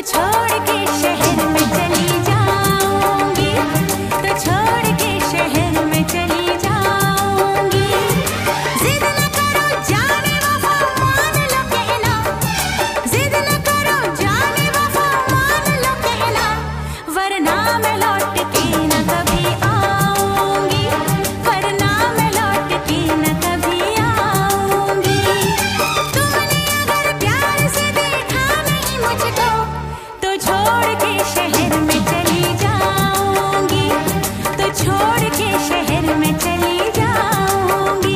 छोड़ के शहर में चली जाऊंगी, तो छोड़ के शहर में चली जाऊंगी। जिद न करो जाने वफा मान लो कहना, जिद न करो जाने वफा मान लो कहना, वरना मैं लौट के न कभी आऊंगी, वरना मैं लौट के न कभी आऊंगी। तुमने अगर प्यार से देखा नहीं मुझको, तो छोड़ के शहर में चली जाऊंगी, तो छोड़ के शहर में चली जाऊंगी।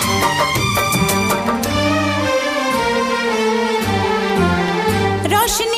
रोशनी